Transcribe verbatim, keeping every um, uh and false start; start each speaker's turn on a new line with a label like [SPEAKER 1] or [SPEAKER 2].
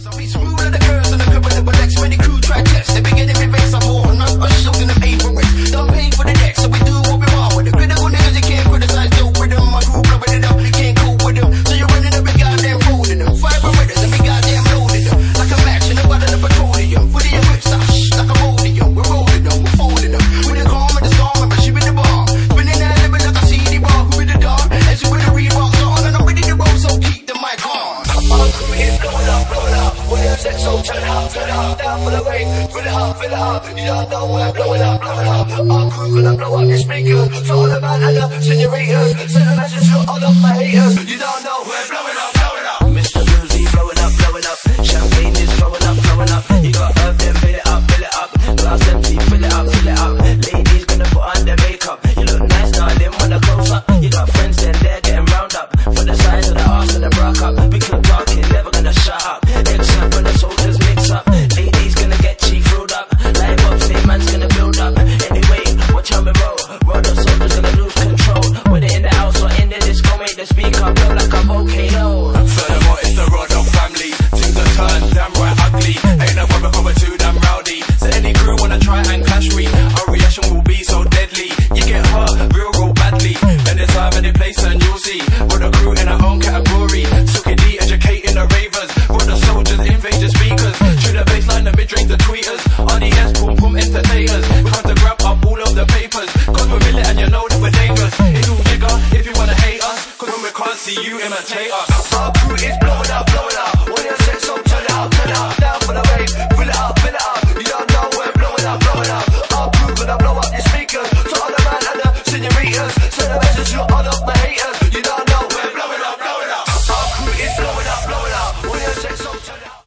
[SPEAKER 1] Some be smooth like the curves and the curve of the Rolex. When the crew try test, they be getting me vexed. I'm more not a shoot in the paper race. Don't pay for the deck, so we do what we want with it. Critical niggas, you can't criticize, dope with them. My crew blowing it up, you can't cope with them. So you're running up and goddamn folding them. Five ridders and we goddamn loaded them. Like a match in the bottle of petroleum. Put in your whips, I shh, like a podium. We're rolling them, we're folding them. With the calm and the storm, but she with the bomb. Spinning that living like a C D bar. Who with the dog? And she with the Reeboks on. And I'm ready to roll, so keep the mic on.
[SPEAKER 2] Our crew is blowing up, blowing up. With your sex, so turn it up, turn it up. Down for the rain, fill it up, fill it up. You don't know we're blowing up, blowing up. Our crew gonna blow up your speakers. To all the man and the senoritas. Send a message to all of my haters. You don't know